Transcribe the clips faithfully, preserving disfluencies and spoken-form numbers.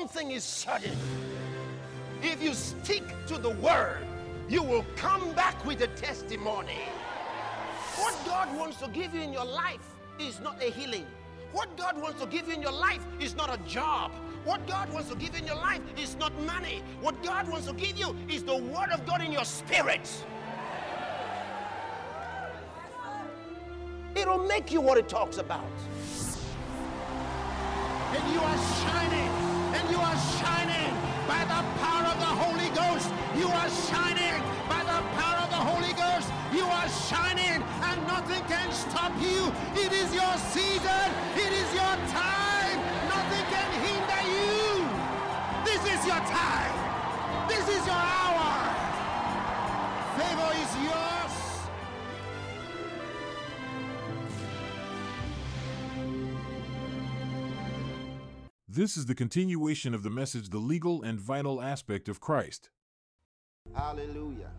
thing is certain. If you stick to the word, you will come back with a testimony. What God wants to give you in your life is not a healing. What God wants to give you in your life is not a job. What God wants to give you in your life is not money. What God wants to give you is the word of God in your spirit. It'll make you what it talks about. And you are shining, and you are shining by the power of the Holy Ghost. You are shining by the power of the Holy Ghost. You are shining, and nothing can stop you. It is your season. It is your time. Nothing can hinder you. This is your time. This is your hour. Favor is yours. This is the continuation of the message, The Legal and Vital Aspect of Christ. Hallelujah.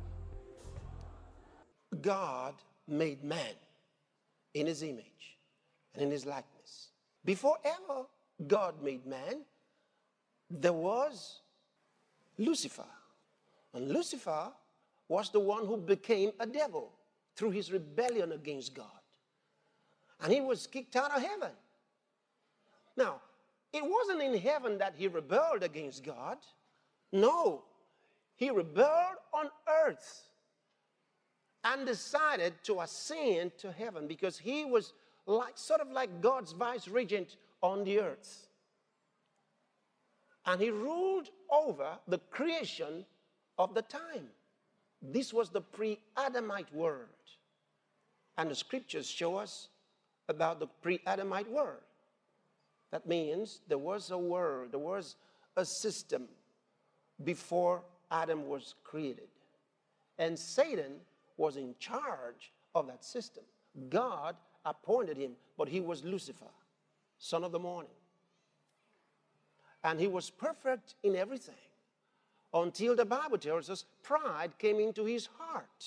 God made man in his image and in his likeness. Before ever God made man, there was Lucifer. And Lucifer was the one who became a devil through his rebellion against God. And he was kicked out of heaven. Now, it wasn't in heaven that he rebelled against God. No, he rebelled on earth and decided to ascend to heaven because he was like sort of like God's vice regent on the earth. And he ruled over the creation of the time. This was the pre-Adamite world. And the scriptures show us about the pre-Adamite world. That means there was a world, there was a system before Adam was created. And Satan was in charge of that system. God appointed him, but he was Lucifer, son of the morning. And he was perfect in everything until the Bible tells us pride came into his heart.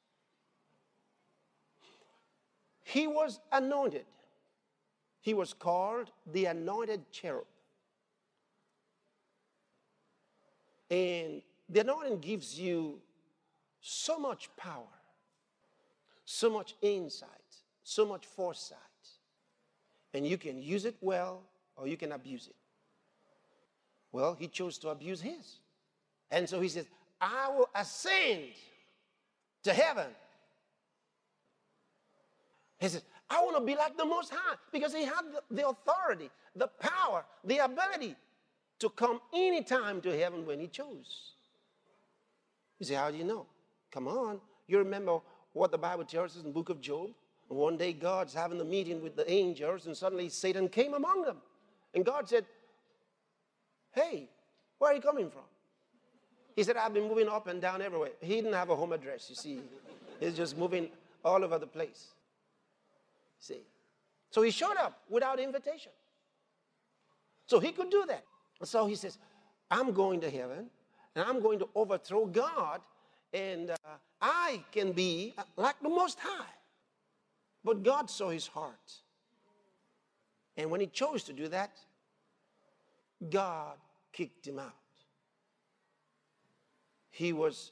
He was anointed. He was called the anointed cherub. And the anointing gives you so much power, so much insight, so much foresight. And you can use it well or you can abuse it. Well, he chose to abuse his. And so he says, I will ascend to heaven. He says, I want to be like the Most High because he had the, the authority, the power, the ability to come anytime to heaven when he chose. You say, how do you know? Come on. You remember what the Bible tells us in the book of Job? One day God's having a meeting with the angels and suddenly Satan came among them. And God said, hey, where are you coming from? He said, I've been moving up and down everywhere. He didn't have a home address, you see. He's just moving all over the place. See? So he showed up without invitation. So he could do that. So he says, I'm going to heaven and I'm going to overthrow God and uh, I can be like the Most High. But God saw his heart. And when he chose to do that, God kicked him out. He was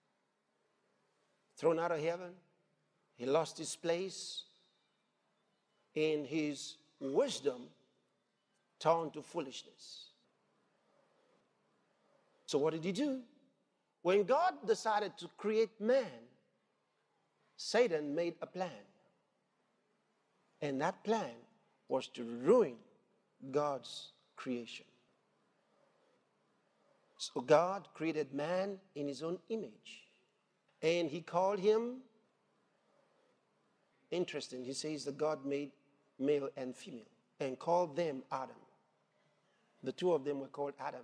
thrown out of heaven. He lost his place. In his wisdom turned to foolishness. So what did he do? When God decided to create man, Satan made a plan. And that plan was to ruin God's creation. So God created man in his own image. And he called him, interesting, he says that God made male and female, and called them Adam. The two of them were called Adam.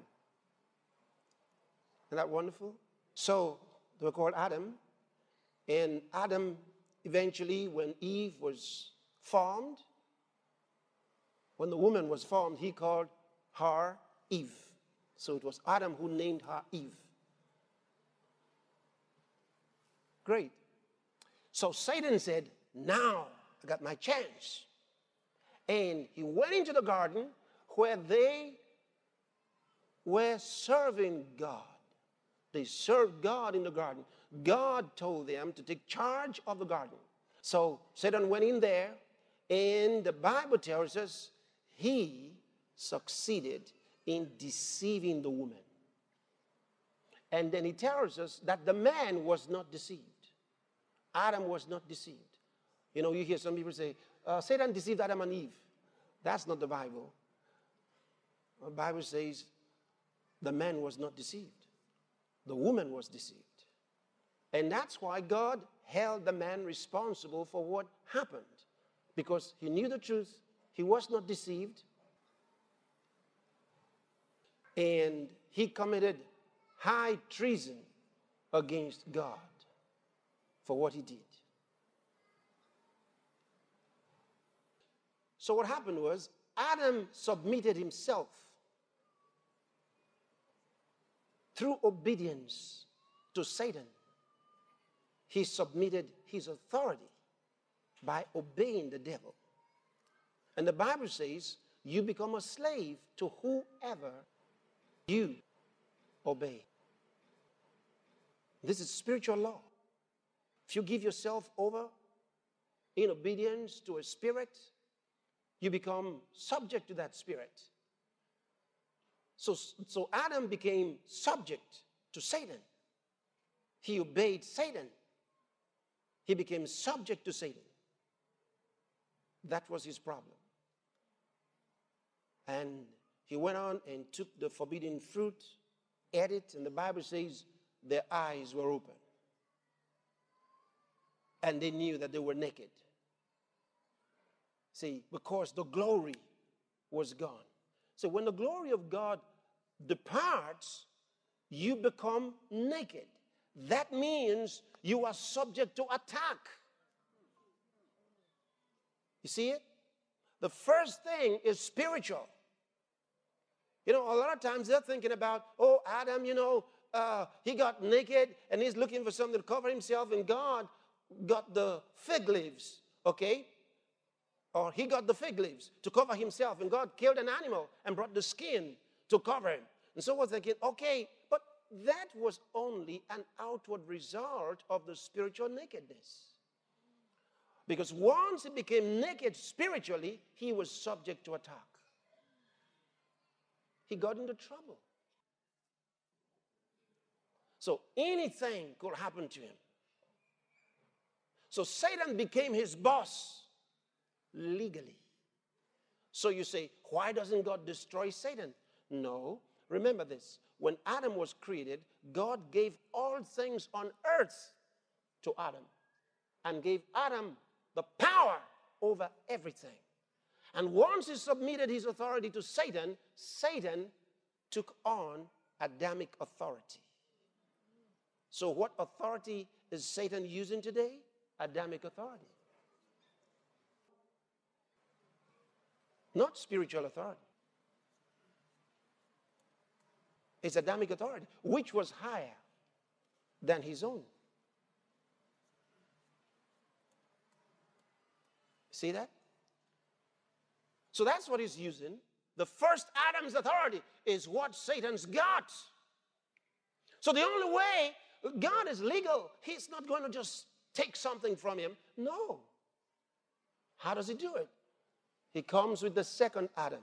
Isn't that wonderful? So they were called Adam, and Adam eventually, when Eve was formed, when the woman was formed, he called her Eve. So it was Adam who named her Eve. Great. So Satan said, now I got my chance. And he went into the garden where they were serving God. They served God in the garden. God told them to take charge of the garden. So Satan went in there, and the Bible tells us he succeeded in deceiving the woman. And then he tells us that the man was not deceived. Adam was not deceived. You know, you hear some people say, uh, Satan deceived Adam and Eve. That's not the Bible. The Bible says the man was not deceived. The woman was deceived. And that's why God held the man responsible for what happened. Because he knew the truth. He was not deceived. And he committed high treason against God for what he did. So what happened was Adam submitted himself through obedience to Satan. He submitted his authority by obeying the devil. And the Bible says you become a slave to whoever you obey. This is spiritual law. If you give yourself over in obedience to a spirit, you become subject to that spirit. So, so Adam became subject to Satan. He obeyed Satan. He became subject to Satan. That was his problem. And he went on and took the forbidden fruit, ate it, and the Bible says their eyes were open. And they knew that they were naked. See, because the glory was gone. So when the glory of God departs, you become naked. That means you are subject to attack. You see it? The first thing is spiritual. You know, a lot of times they're thinking about, oh, Adam, you know, uh, he got naked and he's looking for something to cover himself, and God got the fig leaves, okay? Or he got the fig leaves to cover himself, and God killed an animal and brought the skin to cover him. And so we're thinking, okay, but that was only an outward result of the spiritual nakedness. Because once he became naked spiritually, he was subject to attack. He got into trouble. So anything could happen to him. So Satan became his boss legally. So you say, why doesn't God destroy Satan? No. Remember this. When Adam was created, God gave all things on earth to Adam and gave Adam the power over everything. And once he submitted his authority to Satan, Satan took on Adamic authority. So what authority is Satan using today? Adamic authority. Not spiritual authority. It's Adamic authority, which was higher than his own. See that? So that's what he's using. The first Adam's authority is what Satan's got. So the only way, God is legal. He's not going to just take something from him. No. How does he do it? He comes with the second Adam,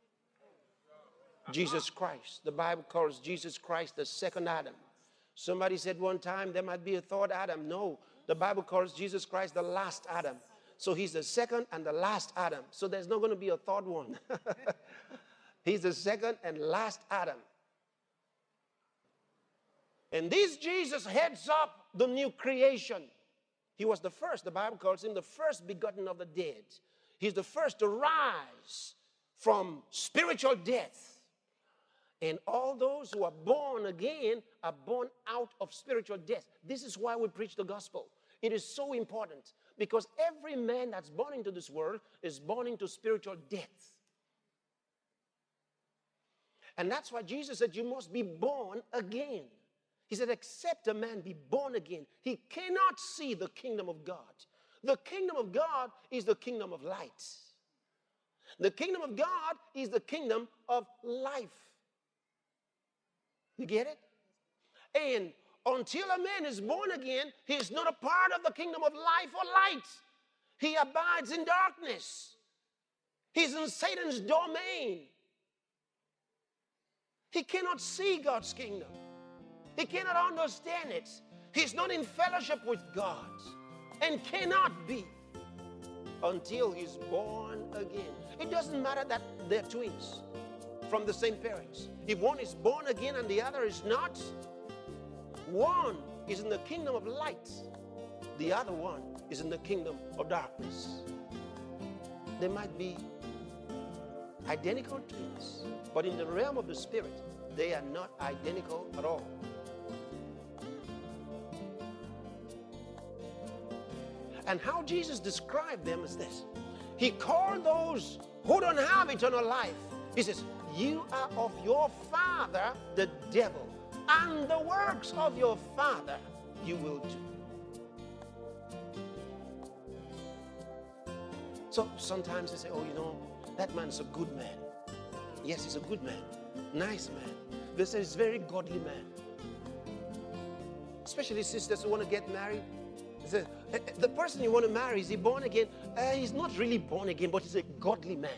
Jesus Christ. The Bible calls Jesus Christ the second Adam. Somebody said one time there might be a third Adam. No, the Bible calls Jesus Christ the last Adam. So he's the second and the last Adam. So there's not going to be a third one. He's the second and last Adam. And this Jesus heads up the new creation. He was the first. The Bible calls him the first begotten of the dead. He's the first to rise from spiritual death. And all those who are born again are born out of spiritual death. This is why we preach the gospel. It is so important because every man that's born into this world is born into spiritual death. And that's why Jesus said you must be born again. He said, except a man be born again, he cannot see the kingdom of God. The kingdom of God is the kingdom of light. The kingdom of God is the kingdom of life. You get it? And until a man is born again, he is not a part of the kingdom of life or light. He abides in darkness. He's in Satan's domain. He cannot see God's kingdom. He cannot understand it. He's not in fellowship with God and cannot be until he's born again. It doesn't matter that they're twins from the same parents. If one is born again and the other is not, one is in the kingdom of light, the other one is in the kingdom of darkness. They might be identical twins, but in the realm of the spirit, they are not identical at all. And how Jesus described them is this. He called those who don't have eternal life, he says, you are of your father, the devil, and the works of your father you will do. So sometimes they say, oh, you know, that man's a good man. Yes, he's a good man. Nice man. They say he's a very godly man. Especially sisters who want to get married. They say, the person you want to marry, is he born again? Uh, he's not really born again, but he's a godly man.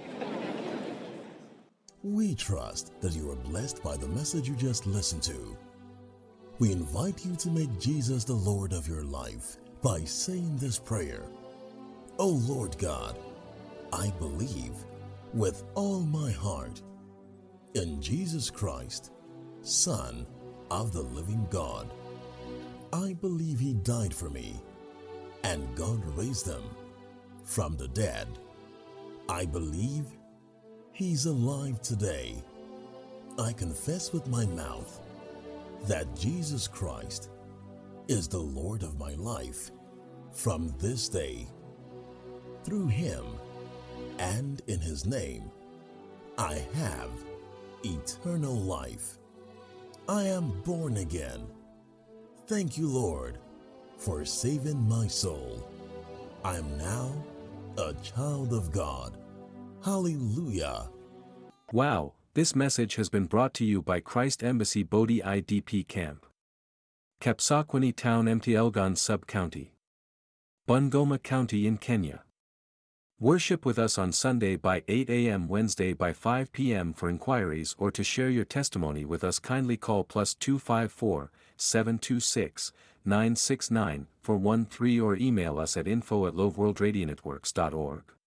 We trust that you are blessed by the message you just listened to. We invite you to make Jesus the Lord of your life by saying this prayer. Oh Lord God, I believe with all my heart in Jesus Christ, Son of the living God. I believe he died for me and God raised him from the dead. I believe he's alive today. I confess with my mouth that Jesus Christ is the Lord of my life from this day. Through him and in his name, I have eternal life. I am born again. Thank you, Lord, for saving my soul. I am now a child of God. Hallelujah. Wow, this message has been brought to you by Christ Embassy Bodhi I D P Camp, Kapsakwani Town, M T Elgon Sub-County, Bungoma County in Kenya. Worship with us on Sunday by eight a m Wednesday by five p m For inquiries or to share your testimony with us, kindly call plus two five four, seven two six, nine six nine, four one three or email us at info at loveworldradionetworks dot org.